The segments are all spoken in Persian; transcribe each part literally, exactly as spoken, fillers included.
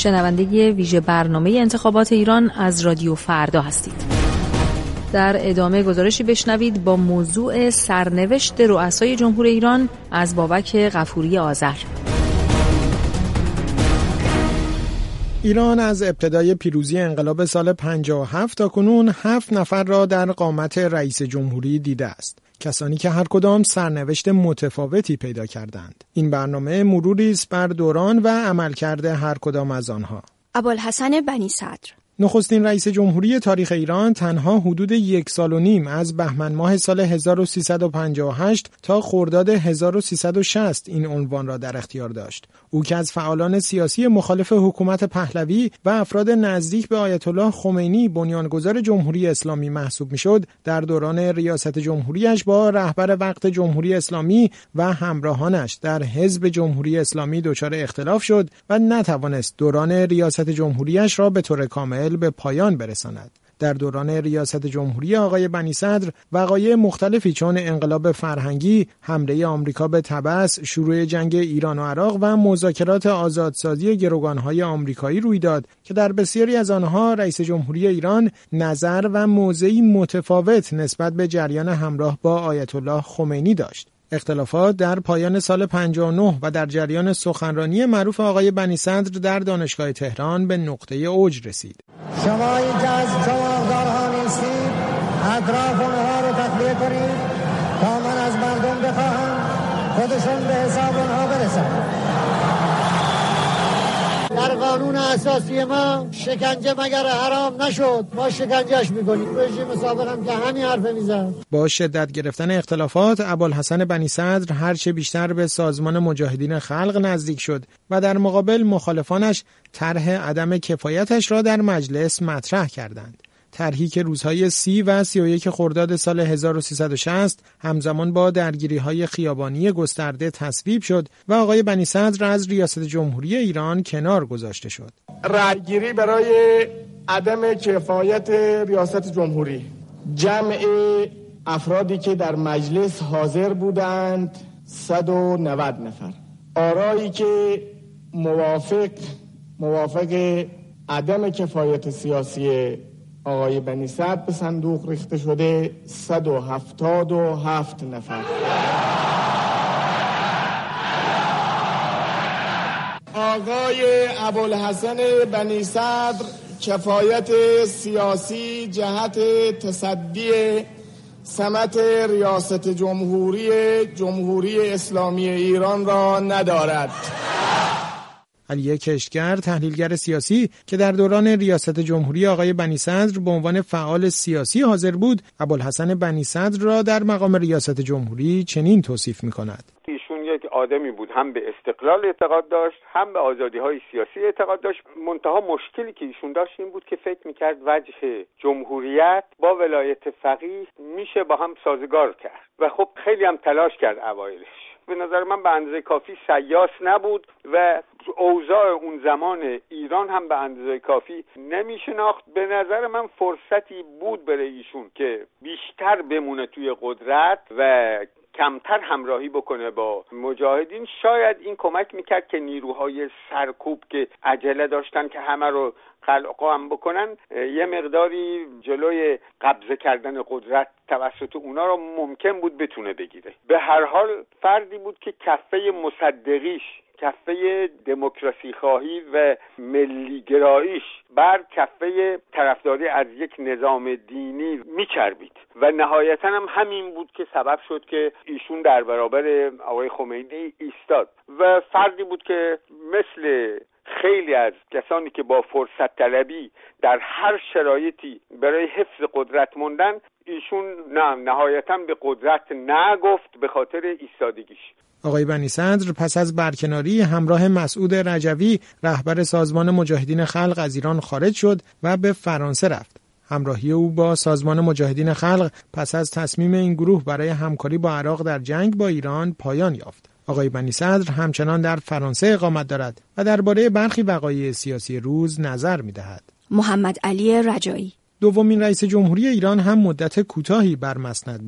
شنونده ویژه برنامه انتخابات ایران از رادیو فردا هستید. در ادامه گزارشی بشنوید با موضوع سرنوشت رؤسای جمهور ایران از بابک غفوری آذر. ایران از ابتدای پیروزی انقلاب سال پنجاه و هفت تا کنون هفت نفر را در قامت رئیس جمهوری دیده است. کسانی که هر کدام سرنوشت متفاوتی پیدا کردند. این برنامه مروری است بر دوران و عملکرد هر کدام از آنها. ابوالحسن بنی صدر نخستین رئیس جمهوری تاریخ ایران تنها حدود یک سال و نیم از بهمن ماه سال هزار و سیصد و پنجاه و هشت تا خرداد هزار و سیصد و شصت این عنوان را در اختیار داشت. او که از فعالان سیاسی مخالف حکومت پهلوی و افراد نزدیک به آیت الله خمینی بنیانگذار جمهوری اسلامی محسوب میشد، در دوران ریاست جمهوریش با رهبر وقت جمهوری اسلامی و همراهانش در حزب جمهوری اسلامی دچار اختلاف شد و نتوانست دوران ریاست جمهوریش را به طور کامل به پایان برساند. در دوران ریاست جمهوری آقای بنی صدر وقایع مختلفی چون انقلاب فرهنگی، حمله آمریکا به طبس، شروع جنگ ایران و عراق و مذاکرات آزادسازی گروگان‌های آمریکایی روی داد که در بسیاری از آنها رئیس جمهوری ایران نظر و موضعی متفاوت نسبت به جریان همراه با آیت الله خمینی داشت. اختلافات در پایان سال پنجاه و نه و در جریان سخنرانی معروف آقای بنی صدر در دانشگاه تهران به نقطه اوج رسید. شمایی که از جوابدارها نیستید اطراف اونها رو تخلیه کنید تا من از مردم بخواهم خودشون به حساب اونها برسن. در قانون اساسی ما شکنجه مگر حرام نشد، ما شکنجهش میکنیم. رژیم سابق هم که همین حرف میزد. با شدت گرفتن اختلافات ابوالحسن بنی صدر هرچه بیشتر به سازمان مجاهدین خلق نزدیک شد و در مقابل مخالفانش طرح عدم کفایتش را در مجلس مطرح کردند. طرحی که روزهای سی و سی و یک خرداد سال هزار و سیصد و شصت همزمان با درگیری‌های خیابانی گسترده تصویب شد و آقای بنی صدر از ریاست جمهوری ایران کنار گذاشته شد. رأیگیری برای عدم کفایت ریاست جمهوری. جمع افرادی که در مجلس حاضر بودند صد و نود نفر. آرایی که موافق موافق عدم کفایت سیاسی آقای بنی صدر به صندوق ریخته شده صد و هفتاد و هفت نفر. آقای ابوالحسن بنی صدر کفایت سیاسی جهت تصدی سمت ریاست جمهوری جمهوری اسلامی ایران را ندارد. علی کشتگر تحلیلگر سیاسی که در دوران ریاست جمهوری آقای بنی صدر به عنوان فعال سیاسی حاضر بود، ابوالحسن بنی صدر را در مقام ریاست جمهوری چنین توصیف می‌کند. ایشون یک آدمی بود، هم به استقلال اعتقاد داشت، هم به آزادی‌های سیاسی اعتقاد داشت. منتها مشکلی که ایشون داشت این بود که فکر می‌کرد وجه جمهوریت با ولایت فقیه میشه با هم سازگار کرد و خب خیلی هم تلاش کرد اوایلش. به نظر من به اندازه کافی سیاس نبود و اوضاع اون زمان ایران هم به اندازه کافی نمیشناخت. به نظر من فرصتی بود برای ایشون که بیشتر بمونه توی قدرت و کمتر همراهی بکنه با مجاهدین. شاید این کمک میکرد که نیروهای سرکوب که عجله داشتن که همه رو خلق هم بکنن یه مقداری جلوی قبضه کردن قدرت توسط اونا رو ممکن بود بتونه بگیره. به هر حال فردی بود که کفه مصدقیش، کفه دموکراسی خواهی و ملی گراییش بر کفه طرفداری از یک نظام دینی میچربید و نهایتاً هم همین بود که سبب شد که ایشون در برابر آقای خمینی ایستاد و فردی بود که مثل خیلی از کسانی که با فرصت طلبی در هر شرایطی برای حفظ قدرت موندن، ایشون نه نهایتاً به قدرت نگفت به خاطر ایستادگیش. آقای بنی صدر پس از برکناری همراه مسعود رجوی رهبر سازمان مجاهدین خلق از ایران خارج شد و به فرانسه رفت. همراهی او با سازمان مجاهدین خلق پس از تصمیم این گروه برای همکاری با عراق در جنگ با ایران پایان یافت. آقای بنی صدر همچنان در فرانسه اقامت دارد و درباره برخی وقایع سیاسی روز نظر می‌دهد. محمد علی رجایی دومین رئیس جمهوری ایران هم مدت کوتاهی بر مسند بود.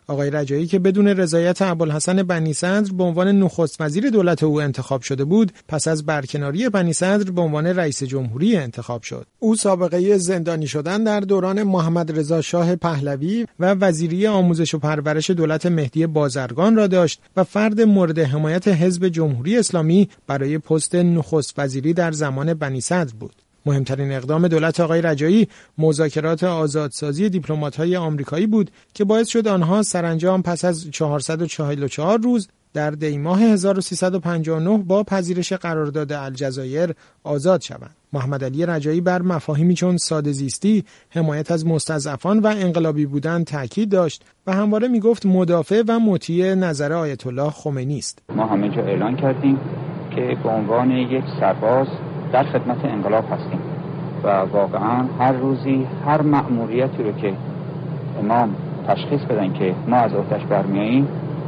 آقای رجایی که بدون رضایت ابوالحسن بنی صدر به عنوان نخست وزیر دولت او انتخاب شده بود، پس از برکناری بنی صدر به عنوان رئیس جمهوری انتخاب شد. او سابقه زندانی شدن در دوران محمد رضا شاه پهلوی و وزیری آموزش و پرورش دولت مهدی بازرگان را داشت و فرد مورد حمایت حزب جمهوری اسلامی برای پست نخست وزیری در زمان بنی صدر بود. مهمترین اقدام دولت آقای رجایی مذاکرات آزادسازی دیپلمات‌های آمریکایی بود که باعث شد آنها سرانجام پس از چهارصد و چهل و چهار روز در دی ماه هزار و سیصد و پنجاه و نه با پذیرش قرارداد الجزایر آزاد شوند. محمد علی رجایی بر مفاهیمی چون ساده‌زیستی، حمایت از مستضعفان و انقلابی بودن تاکید داشت و همواره میگفت مدافع و مطیع نظر آیت الله خمینی است. ما همه جا اعلان کردیم که به عنوان یک سرباز در خدمت انقلاب هستیم و واقعا هر روزی هر مأموریتی رو که امام تشخیص بدن که ما از عهده‌اش برمیاییم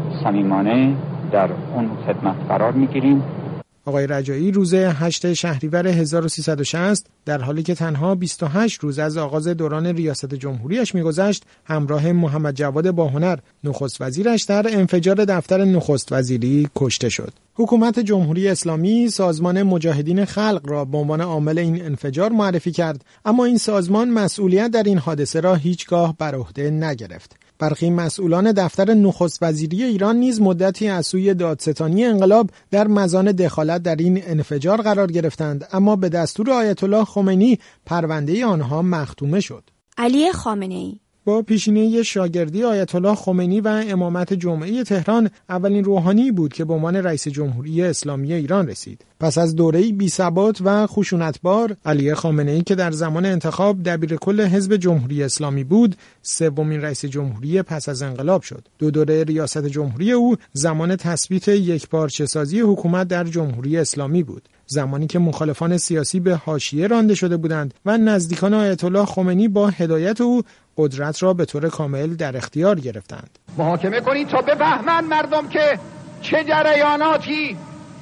صمیمانه در اون خدمت قرار میگیریم. آقای رجایی روز هشتم شهریور هزار و سیصد و شصت در حالی که تنها بیست و هشت روز از آغاز دوران ریاست جمهوریش میگذشت، همراه محمد جواد باهنر نخست وزیرش در انفجار دفتر نخست وزیری کشته شد. حکومت جمهوری اسلامی سازمان مجاهدین خلق را به عنوان عامل این انفجار معرفی کرد، اما این سازمان مسئولیت در این حادثه را هیچگاه بر عهده نگرفت. برخی مسئولان دفتر نخست وزیری ایران نیز مدتی از سوی دادستانی انقلاب در مزان دخالت در این انفجار قرار گرفتند، اما به دستور آیت الله خمینی پرونده آنها مختومه شد. علی خامنه‌ای با پیشینه شاگردی آیت الله خمینی و امامت جمعه تهران اولین روحانی بود که به عنوان رئیس جمهوری اسلامی ایران رسید. پس از دوره‌ای بی‌ثبات و خشونتبار، علی خامنه‌ای که در زمان انتخاب دبیرکل حزب جمهوری اسلامی بود، سومین رئیس جمهوری پس از انقلاب شد. دو دوره ریاست جمهوری او زمان تثبیت یکپارچه‌سازی حکومت در جمهوری اسلامی بود، زمانی که مخالفان سیاسی به حاشیه رانده شده بودند و نزدیکان آیت الله خمینی با هدایت او قدرت را به طور کامل در اختیار گرفتند. محاکمه کنید تا بفهمند مردم که چه جریاناتی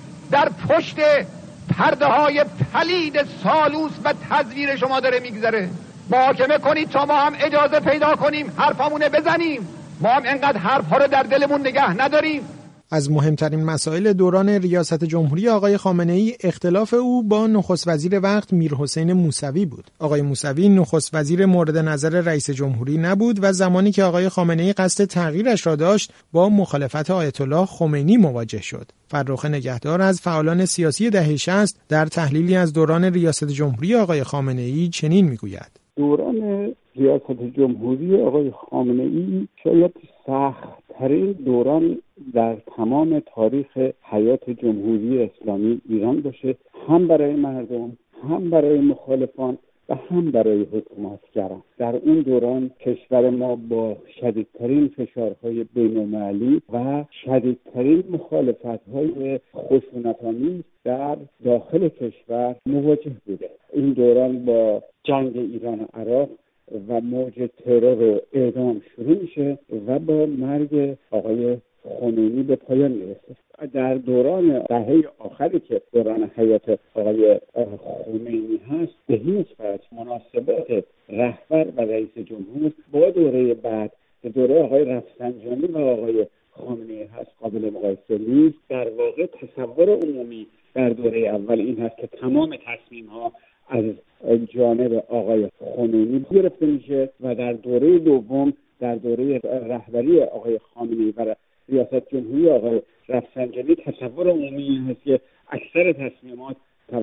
در پشت پرده های پلید سالوس و تزویر شما داره میگذره. محاکمه کنید تا ما هم اجازه پیدا کنیم حرفامونه بزنیم. ما هم انقدر حرفها رو در دلمون نگه نداریم. از مهمترین مسائل دوران ریاست جمهوری آقای خامنه‌ای اختلاف او با نخست وزیر وقت میرحسین موسوی بود. آقای موسوی نخست وزیر مورد نظر رئیس جمهوری نبود و زمانی که آقای خامنه‌ای قصد تغییرش را داشت با مخالفت آیت الله خمینی مواجه شد. فرخ نگهدار از فعالان سیاسی دهه شصت در تحلیلی از دوران ریاست جمهوری آقای خامنه‌ای چنین میگوید: دوران ریاست جمهوری آقای خامنه‌ای شاید سخت‌ترین دوران در تمام تاریخ حیات جمهوری اسلامی ایران باشه، هم برای مردم، هم برای مخالفان و هم برای حکومتگران. در اون دوران کشور ما با شدیدترین فشارهای بین‌المللی و شدیدترین مخالفت‌های خشونت‌آمیز در داخل کشور مواجه بوده. این دوران با جنگ ایران و عراق و موج ترور و اعدام شروع میشه و با مرگ آقای خمینی به پایان میرسه. در دوران دهه آخری که دوران حیات آقای خمینی هست، به هیچ وجه مناسبات رهبر و رئیس جمهور با دوره بعد به دوره آقای رفسنجانی و آقای خامنه‌ای هست قابل مقایسه نیست. در واقع تصور عمومی در دوره اول این هست که تمام تصمیم‌ها از جانب آقای خمینی گرفته میشه و در دوره دوم، در دوره رهبری آقای خامنه‌ای و ریاست جمهوری آقای رفسنجانی، تصور عمومی هست که اکثر تصمیمات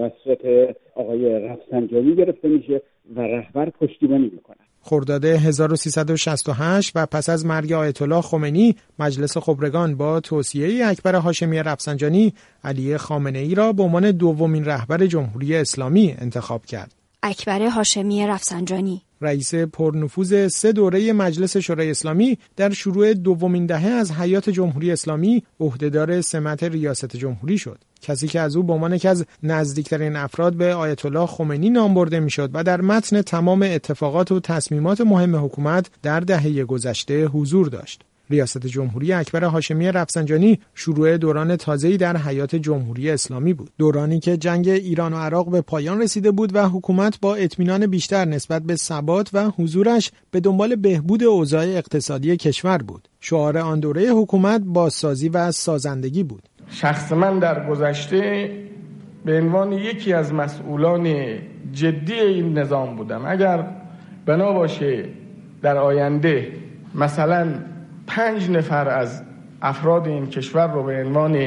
توسط آقای رفسنجانی گرفته میشه و رهبر پشتیبانی میکنه. خرداد هزار و سیصد و شصت و هشت و پس از مرگ آیت الله خمینی، مجلس خبرگان با توصیه اکبر هاشمی رفسنجانی علی خامنه‌ای را به عنوان دومین رهبر جمهوری اسلامی انتخاب کرد. اکبر هاشمی رفسنجانی رئیس پرنفوذ سه دوره مجلس شورای اسلامی در شروع دومین دهه از حیات جمهوری اسلامی عهدهدار سمت ریاست جمهوری شد. کسی که از او به عنوان یکی از نزدیکترین افراد به آیت الله خمینی نام برده میشد و در متن تمام اتفاقات و تصمیمات مهم حکومت در دهه گذشته حضور داشت. ریاست جمهوری اکبر هاشمی رفسنجانی شروع دوران تازه‌ای در حیات جمهوری اسلامی بود. دورانی که جنگ ایران و عراق به پایان رسیده بود و حکومت با اطمینان بیشتر نسبت به ثبات و حضورش به دنبال بهبود اوضاع اقتصادی کشور بود. شعار آن دوره حکومت بازسازی و سازندگی بود. شخص من در گذشته به عنوان یکی از مسئولان جدی این نظام بودم. اگر بنا باشه در آینده مثلا پنج نفر از افراد این کشور رو به عنوان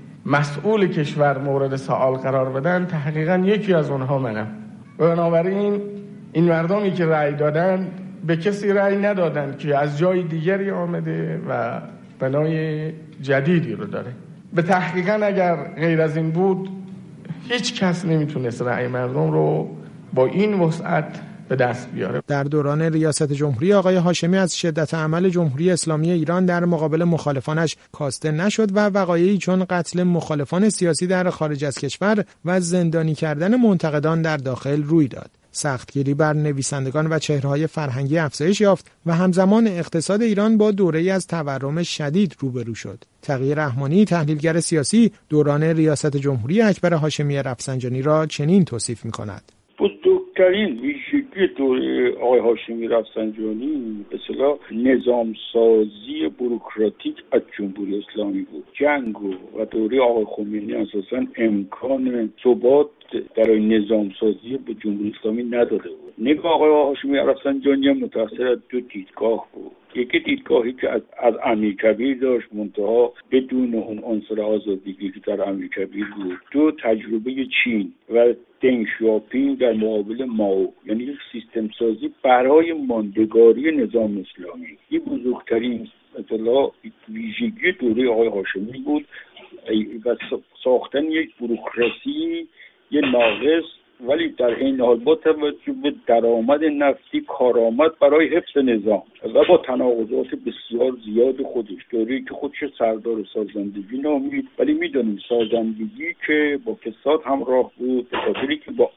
مسئول کشور مورد سوال قرار بدن، تحقیقا یکی از اونها منم. بنابراین این مردمی که رأی دادن به کسی رأی ندادن که از جای دیگری آمده و بنای جدیدی رو داره. به تحقیقا اگر غیر از این بود هیچ کس نمیتونست رأی مردم رو با این وسعت به دست بیاره. در دوران ریاست جمهوری آقای هاشمی از شدت عمل جمهوری اسلامی ایران در مقابل مخالفانش کاسته نشد و وقایعی چون قتل مخالفان سیاسی در خارج از کشور و زندانی کردن منتقدان در داخل روی داد. سختگیری بر نویسندگان و چهره‌های فرهنگی افزایش یافت و همزمان اقتصاد ایران با دوره‌ای از تورم شدید روبرو شد. تقی رحمانی، تحلیلگر سیاسی، دوران ریاست جمهوری اکبر هاشمی رفسنجانی را چنین توصیف می‌کند: بزرگترین ویژگی دوره آقای هاشمی رفسنجانی به اصطلاح نظام سازی بوروکراتیک از جمهوری اسلامی بود. جنگ و دوره آقای خمینی اساساً امکان ثبات در نظام سازی به جمهوری اسلامی نداده بود. نگاه آقای هاشمی رفسنجانی متأثر از دو دیدگاه بود. یکی دیدگاهی که از, از امیرکبیر داشت، منتها بدون اون عنصر آزادگی که در امیرکبیر بود. دو، تجربه چین و دنگ شیاپینگ در مقابل ماو، یعنی یک سیستم سازی برای ماندگاری نظام اسلامی. این بزرگترین اصطلاح ویژگی دوره آقای هاشمی بود و ساختن یک بوروکراسی یه ناقص، ولی در این حال با توجه به درآمد نفتی کارآمد برای حفظ نظام و با تناقضات بسیار زیاد خودش، دوره‌ای که خودش سردار سازندگی نامید، ولی میدونیم سازندگی که با فساد همراه بود، به خاطری که با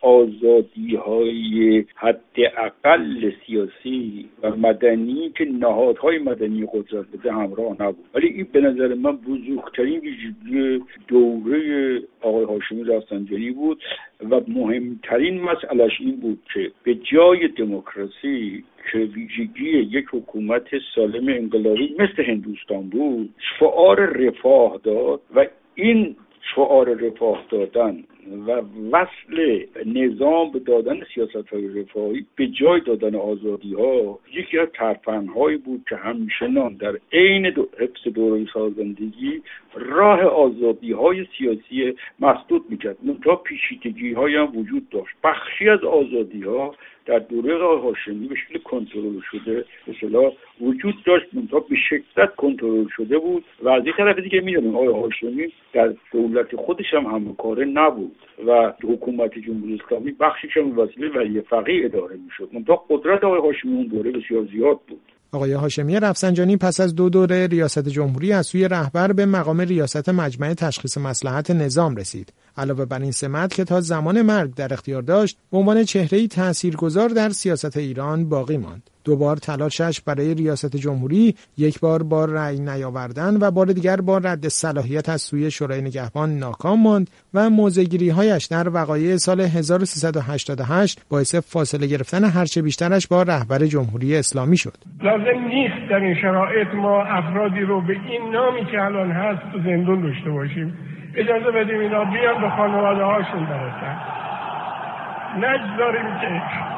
آزادی‌های حداقل سیاسی و مدنی که نهادهای مدنی قدرت بده همراه نبود. ولی این به نظر من بزرگترین ویژگی دوره آقای هاشمی رفسنجانی بود و مهمترین مسئلهش این بود که به جای دموکراسی که ویژگی یک حکومت سالم انقلابی مثل هندوستان بود، شعار رفاه داد و این شعار رفاه دادن و وصل نظام به دادن سیاست‌های رفاهی به جای دادن آزادی‌ها یکی از ترفندهایی بود که همچنان در عین دو حفظ دوره سازندگی راه آزادی‌های سیاسی مسدود می‌کرد. منتها پیچیدگی‌هایی هم وجود داشت. بخشی از آزادی‌ها در دوره آقای هاشمی به شکل کنترل شده به اصطلاح وجود داشت، منتها به شدت کنترل شده بود و از این طرف دیگه می‌دونیم آقای هاشمی در دولت خودش هم همکاره نبود و حکومت جمهوری اسلامی بخشش هم وسیله ولی فقیه اداره می‌شد. منتها قدرت آقای هاشمی اون دوره بسیار زیاد بود. آقای هاشمی رفسنجانی پس از دو دوره ریاست جمهوری از سوی رهبر به مقام ریاست مجمع تشخیص مصلحت نظام رسید. علاوه بر این سمت که تا زمان مرگ در اختیار داشت، به عنوان چهره‌ای تاثیرگذار در سیاست ایران باقی ماند. دو بار تلاشش برای ریاست جمهوری، یک بار با رأی نیاوردن و بار دیگر با رد صلاحیت از سوی شورای نگهبان ناکام ماند و موضع‌گیری‌هایش در وقایع سال هزار و سیصد و هشتاد و هشت باعث فاصله گرفتن هرچه بیشترش با رهبر جمهوری اسلامی شد. لازم نیست در این شرایط ما افرادی رو به این نامی که الان هست تو زندان داشته باشیم. اجازه بدیم اینا بیان به خانواده هاشون برسن. نگذاریم که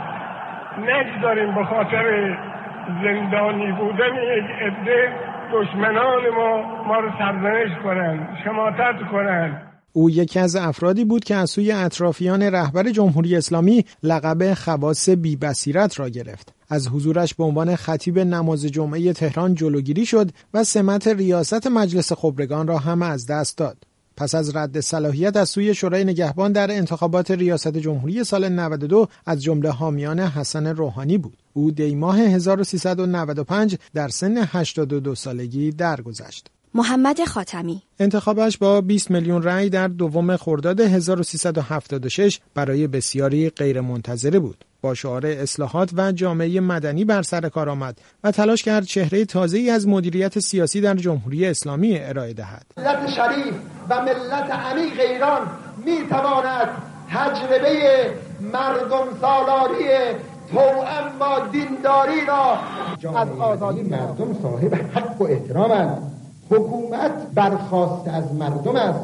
نگذاریم به خاطر زندانی بودن یک عده دشمنان ما ما رو سرزنش کنن، شماتت کنن. او یکی از افرادی بود که از سوی اطرافیان رهبر جمهوری اسلامی لقب خواص بی بصیرت را گرفت. از حضورش به عنوان خطیب نماز جمعه تهران جلوگیری شد و سمت ریاست مجلس خبرگان را هم از دست داد. پس از رد صلاحیت از سوی شورای نگهبان در انتخابات ریاست جمهوری سال نود و دو از جمله حامیان حسن روحانی بود. او دی ماه هزار و سیصد و نود و پنج در سن هشتاد و دو سالگی درگذشت. محمد خاتمی انتخابش با بیست میلیون رأی در دوم خرداد هزار و سیصد و هفتاد و شش برای بسیاری غیر منتظره بود. با شعار اصلاحات و جامعه مدنی بر سر کار آمد و تلاش کرد چهره تازه‌ای از مدیریت سیاسی در جمهوری اسلامی ارائه دهد. ملت شریف و ملت عمیق ایران می‌تواند تجربه مردم سالاری توأم با دینداری را از آزادی مردم صاحب حق و احترامند. حکومت برخواست از مردم است.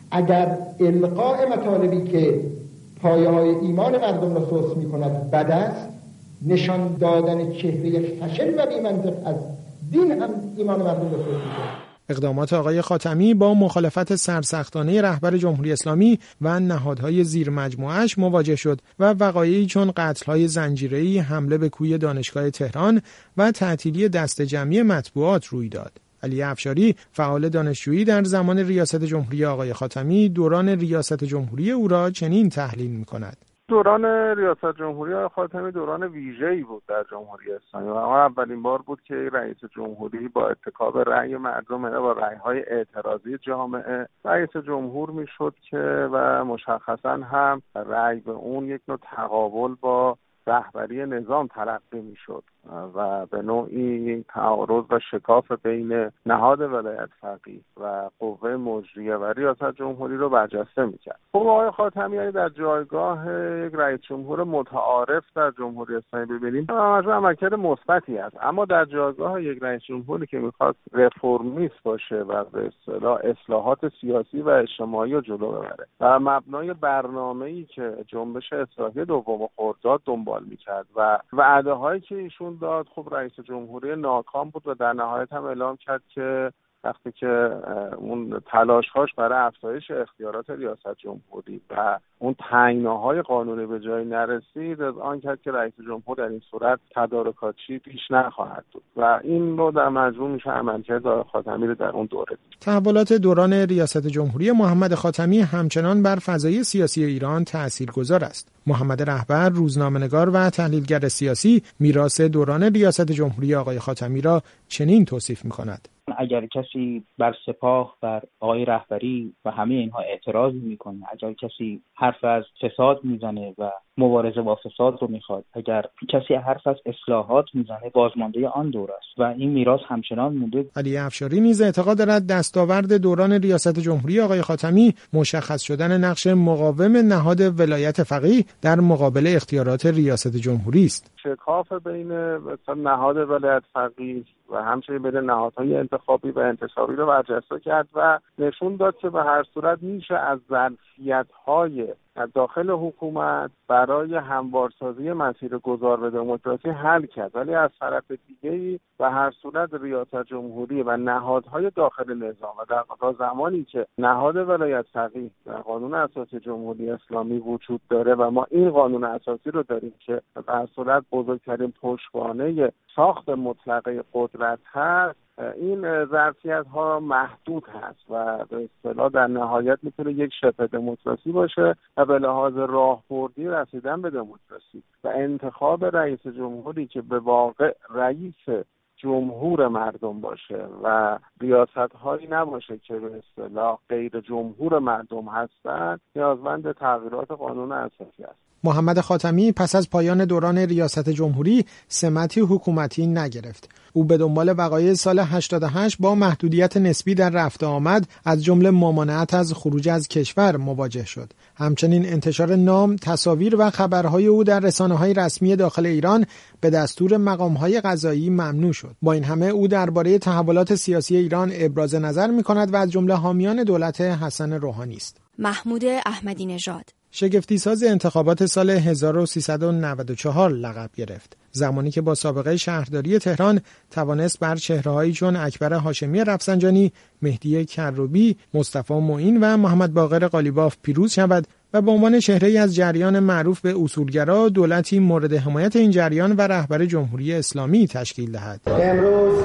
اگر القاء مطالبی که پایه‌های ایمان مردم را سوس می‌کند بد است، نشان دادن چهره خشن و بی‌منطق از دین هم ایمان مردم را سوس می‌کند. اقدامات آقای خاتمی با مخالفت سرسختانه رهبر جمهوری اسلامی و نهادهای زیر مجموعه‌اش مواجه شد و وقایعی چون قتل‌های زنجیره‌ای، حمله به کوی دانشگاه تهران و تعطیلی دسته جمعی مطبوعات روی داد. علی افشاری، فعال دانشجویی، در زمان ریاست جمهوری آقای خاتمی دوران ریاست جمهوری او را چنین تحلیل می‌کند. دوران ریاست جمهوری آقای خاتمی دوران ویژه‌ای بود در جمهوری اسلامی و اولین بار بود که رئیس جمهوری با اتکاب رأی مردم و رأی‌های اعتراضی جامعه رئیس جمهور میشد که و مشخصاً هم رأی به اون یک نوع تقابل با رهبری نظام تلقی میشد و به نوعی تعارض و شکاف بین نهاد ولایت فقیه و قوه مجریه و ریاست جمهوری رو برجسته میکرد. خب آقای خاتمی در جایگاه یک رئیس جمهور متعارف در جمهوری اسلامی ببینیم همش عملکرد مثبتی است، اما در جایگاه یک رئیس جمهوری که میخواد رفرمیست باشه و به اصطلاح اصلاحات سیاسی و اجتماعی رو جلو ببره و مبنای برنامه‌ای که جنبش اصلاحی دوم خرداد دنبال میکرد و وعده‌هایی که ایشون داد، خب رئیس جمهوری ناکام بود و در نهایت هم اعلام کرد که وقتی که اون تلاش‌هاش برای افزایش اختیارات ریاست جمهوری و اون تنگناهای قانونی به جای نرسید، از آن کرد که رئیس جمهور در این صورت تدارکاتی پیش نخواهد بود و این رو در مجموع میشه عملکرد آقای خاتمی رو در اون دوره دید. تحولات دوران ریاست جمهوری محمد خاتمی همچنان بر فضای سیاسی ایران تاثیرگذار است. محمد رهبر، روزنامه‌نگار و تحلیلگر سیاسی، میراث دوران ریاست جمهوری آقای خاتمی را چنین توصیف می‌کند: اگر کسی بر سپاه، بر آقای رهبری و همه اینها اعتراض میکنه، اگر کسی حرف از فساد میزنه و مبارزه با فساد رو میخواد، اگر کسی حرف از اصلاحات میزنه، بازمانده آن دور است و این میراث همچنان مونده. علی افشاری نیز اعتقاد دارد دستاورد دوران ریاست جمهوری آقای خاتمی مشخص شدن نقش مقاوم نهاد ولایت فقیه در مقابل اختیارات ریاست جمهوری است. شکاف بین نهاد ولایت فقیه و همچنین بین نهادهای انتخابی و انتصابی رو برجسته کرد و نشون داد که به هر صورت میشه از ظرفیت‌های داخل حکومت برای هموارسازی مسیر گذار به دموکراسی حل کرد، ولی از طرف دیگه‌ای به هر صورت ریاست جمهوری و نهادهای داخل نظام و در تا زمانی که نهاد ولایت فقیه در قانون اساسی جمهوری اسلامی وجود داره و ما این قانون اساسی رو داریم که به هر صورت بزرگترین پشتوانه ساخت مطلقه قدرت هست، این ظرفیت ها محدود هست و به اصطلاح در نهایت میتونه یک شبه دموکراسی باشه و به لحاظ راهبردی رسیدن به دموکراسی و انتخاب رئیس جمهوری که به واقع رئیس جمهور مردم باشه و ریاست هایی نباشه که به اصطلاح غیر جمهور مردم هستند، نیازمند تغییرات قانون اساسی است. محمد خاتمی پس از پایان دوران ریاست جمهوری سمتی حکومتی نگرفت. او به دنبال وقایع سال هشتاد و هشت با محدودیت نسبی در رفت آمد از جمله ممانعت از خروج از کشور مواجه شد. همچنین انتشار نام، تصاویر و خبرهای او در رسانه‌های رسمی داخل ایران به دستور مقام‌های قضایی ممنوع شد. با این همه او درباره تحولات سیاسی ایران ابراز نظر می‌کند و از جمله حامیان دولت حسن روحانی است. محمود احمدی نژاد شگفتی‌ساز انتخابات سال هزار و سیصد و نود و چهار لقب گرفت، زمانی که با سابقه شهرداری تهران توانست بر چهره‌هایی چون اکبر هاشمی رفسنجانی، مهدی کروبی، مصطفی معین و محمد باقر قالیباف پیروز شود و به عنوان چهره‌ای از جریان معروف به اصولگرا دولتی مورد حمایت این جریان و رهبر جمهوری اسلامی تشکیل دهد. امروز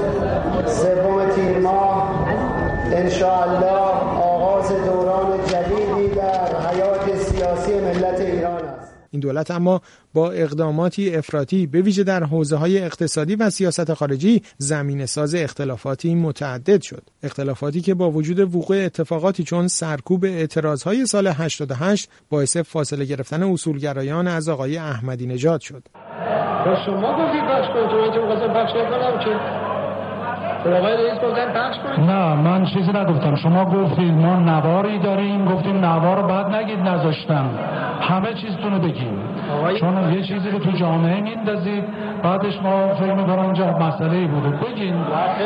سوم تیر ماه انشاءالله آغاز دوران جدیدی در حیات سیاسی ملت ایران است. این دولت اما با اقداماتی افراطی به ویژه در حوزه‌های اقتصادی و سیاست خارجی زمینه‌ساز اختلافاتی متعدد شد. اختلافاتی که با وجود وقوع اتفاقاتی چون سرکوب اعتراضهای سال هشتاد و هشت باعث فاصله گرفتن اصولگرایان از آقای احمدی نژاد شد. شما گفتید بخش کنید، تو اینجا می‌خواستم بخش نکنم که آقای رئیس گفتن بخش کنید. نه من چیزی نگفتم، شما گفتید ما نواری داریم، گفتیم نوار رو بعد نگید نذاشتم، همه چیزتون رو بگیم، چون یه چیزی رو تو جامعه میندازید بعدش ما فکر می‌کنم اونجا مسئله‌ای بوده بگین.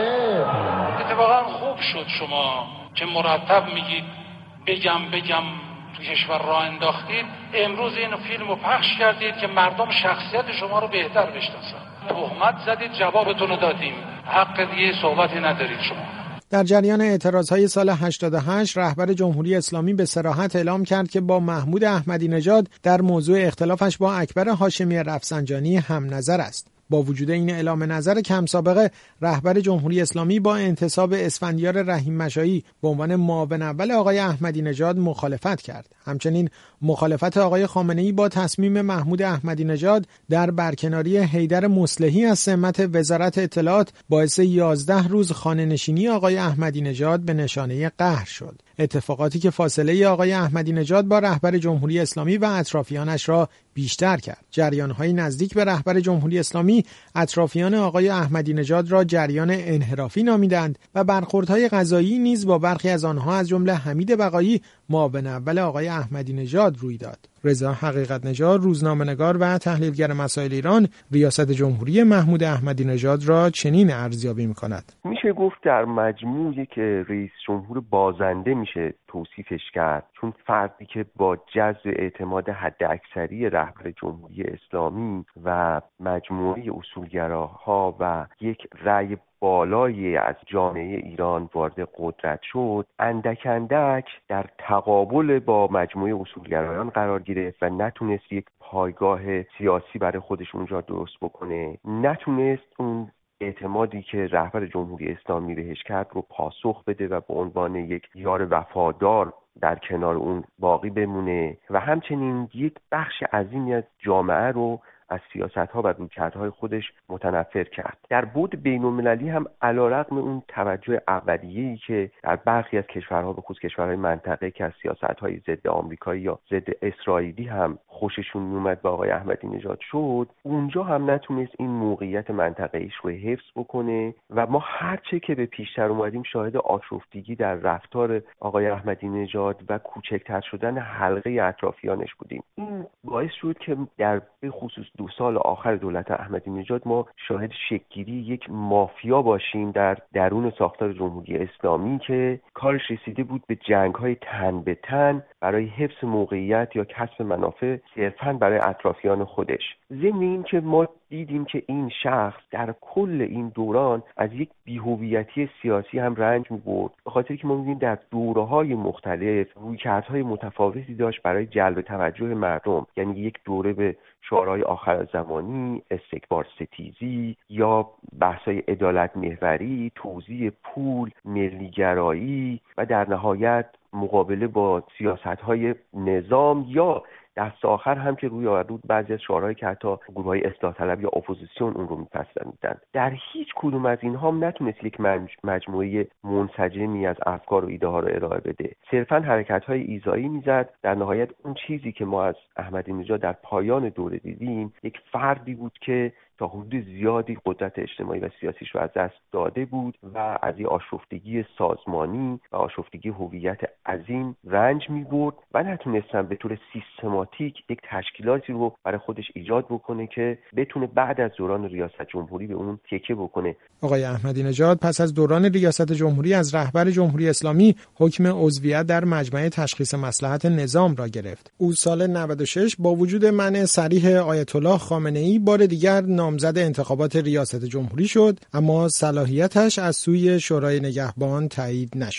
اتفاقا خوب شد شما که مرتب میگید بگم بگم تو کشور راه انداختید، امروز این فیلمو پخش کردید که مردم شخصیت شما رو بهتر بشناسن. تهمت زدید، جوابتون رو دادیم، حق دیگه صحبتی ندارید شما. در جریان اعتراضهای سال هشتاد و هشت رهبر جمهوری اسلامی به صراحت اعلام کرد که با محمود احمدی نژاد در موضوع اختلافش با اکبر هاشمی رفسنجانی هم نظر است. با وجود این اعلام نظر کم سابقه، رهبر جمهوری اسلامی با انتصاب اسفندیار رحیم مشایی به عنوان معاون اول آقای احمدی نژاد مخالفت کرد. همچنین مخالفت آقای خامنه‌ای با تصمیم محمود احمدی نژاد در برکناری حیدر مصلحی از سمت وزارت اطلاعات باعث یازده روز خانه‌نشینی آقای احمدی نژاد به نشانه قهر شد. اتفاقاتی که فاصله آقای احمدی نژاد با رهبر جمهوری اسلامی و اطرافیانش را بیشتر کرد. جریان‌های نزدیک به رهبر جمهوری اسلامی اطرافیان آقای احمدی نژاد را جریان انحرافی نامیدند و برخوردهای قضایی نیز با برخی از آنها از جمله حمید بقایی معاون اول آقای احمدی نژاد روی داد. رضا حقیقت نژاد، روزنامه‌نگار و تحلیلگر مسائل ایران، ریاست جمهوری محمود احمدی نژاد را چنین ارزیابی می‌کند. میشه گفت در مجموعی که رئیس جمهور بازنده میشه توصیفش کرد، چون فردی که با جذب اعتماد حداکثری رهبر جمهوری اسلامی و مجموعه اصولگراها و یک رأی بالایی از جامعه ایران وارد قدرت شد، اندک اندک در تقابل با مجموعه اصولگرایان قرار گرفت و نتونست یک پایگاه سیاسی برای خودش اونجا درست بکنه، نتونست اون اعتمادی که رهبر جمهوری اسلامی بهش کرد رو پاسخ بده و به عنوان یک یار وفادار در کنار اون باقی بمونه و همچنین یک بخش عظیمی از جامعه رو از سیاست‌ها و رویکردهای خودش متنفر کرد. در بعد بین‌المللی هم علیرغم اون توجه اولیه‌ای که در برخی از کشورها به خصوص کشورهای منطقه که از سیاست‌های ضد آمریکایی یا ضد اسرائیلی هم خوششون میومد با آقای احمدی نژاد شد، اونجا هم نتونست این موقعیت منطقه‌ایش رو حفظ بکنه و ما هرچه که به پیشتر اومدیم شاهد آشفتگی در رفتار آقای احمدی نژاد و کوچکتر شدن حلقه اطرافیانش بودیم. این باعث شد که در به خصوص دو سال آخر دولت احمدی نژاد ما شاهد شکل‌گیری یک مافیا باشیم در درون ساختار جمهوری اسلامی که کارش رسیده بود به جنگ‌های تن به تن برای حفظ موقعیت یا کسب منافع صرفاً برای اطرافیان خودش. ضمن این که ما دیدیم که این شخص در کل این دوران از یک بی‌هویتی سیاسی هم رنج می‌برد، به خاطر که ما می‌بینیم در دوره‌های مختلف رویکردهای متفاوتی داشت برای جلب توجه مردم، یعنی یک دوره به شعارهای آخر زمانی، استکبار ستیزی یا بحث‌های عدالت محوری، توزیع پول، ملی‌گرایی و در نهایت مقابله با سیاست‌های نظام یا دست آخر هم که روی آورد بعضی از شعارهایی که حتی گروه‌های اصلاح طلب یا اپوزیسیون اون رو می‌پسندیدن. در هیچ کدوم از اینها هم نتونست یک مجموعه منسجمی از افکار و ایده ها رو ارائه بده. صرفاً حرکت‌های ایذایی می‌زد. در نهایت اون چیزی که ما از احمدی نژاد در پایان دوره دیدیم، یک فردی بود که تا حدود زیادی قدرت اجتماعی و سیاسیش رو از دست داده بود و از این آشفتگی سازمانی و آشفتگی هویت عظیم رنج می‌برد و نتونستن به طور سیستماتیک یک تشکیلاتی رو برای خودش ایجاد بکنه که بتونه بعد از دوران ریاست جمهوری به اون تکیه بکنه. آقای احمدی نژاد پس از دوران ریاست جمهوری از رهبر جمهوری اسلامی حکم عضویت در مجمع تشخیص مصلحت نظام را گرفت. او سال نود و شش با وجود منع صریح آیت الله خامنه‌ای بار دیگر نامزد انتخابات ریاست جمهوری شد، اما صلاحیتش از سوی شورای نگهبان تایید نشد.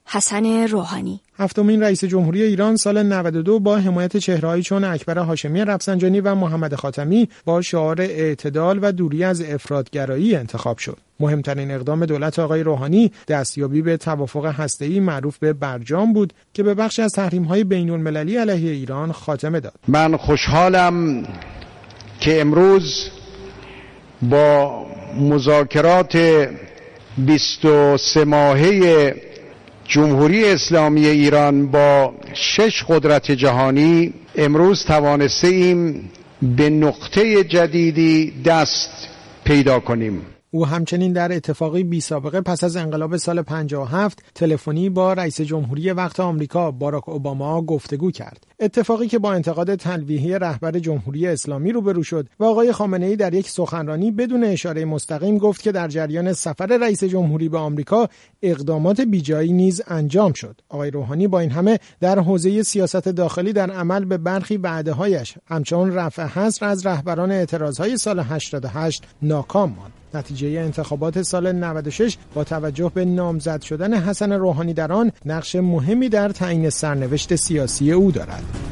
حسن روحانی. هفتمین رئیس جمهوری ایران سال نود و دو با حمایت چهره‌هایی چون اکبر هاشمی رفسنجانی و محمد خاتمی با شعار اعتدال و دوری از افراط‌گرایی انتخاب شد. مهمترین اقدام دولت آقای روحانی دستیابی به توافق هسته‌ای معروف به برجام بود که به بخشی از تحریم‌های بین‌المللی علیه ایران خاتمه داد. من خوشحالم که امروز با مذاکرات بیست و سه ماهه جمهوری اسلامی ایران با شش قدرت جهانی امروز توانسته ایم به نقطه جدیدی دست پیدا کنیم. او همچنین در اتفاقی بی سابقه پس از انقلاب سال پنجاه و هفت تلفنی با رئیس جمهوری وقت آمریکا باراک اوباما گفتگو کرد. اتفاقی که با انتقاد تلویحی رهبر جمهوری اسلامی روبرو شد و آقای خامنه‌ای در یک سخنرانی بدون اشاره مستقیم گفت که در جریان سفر رئیس جمهوری به آمریکا اقدامات بیجایی نیز انجام شد. آقای روحانی با این همه در حوزه سیاست داخلی در عمل به برخی وعده‌هایش همچون رفع حصر از رهبران اعتراضهای سال هشتاد و هشت ناکام ماند. نتیجه انتخابات سال نود و شش با توجه به نامزد شدن حسن روحانی در آن نقش مهمی در تعیین سرنوشت سیاسی او دارد.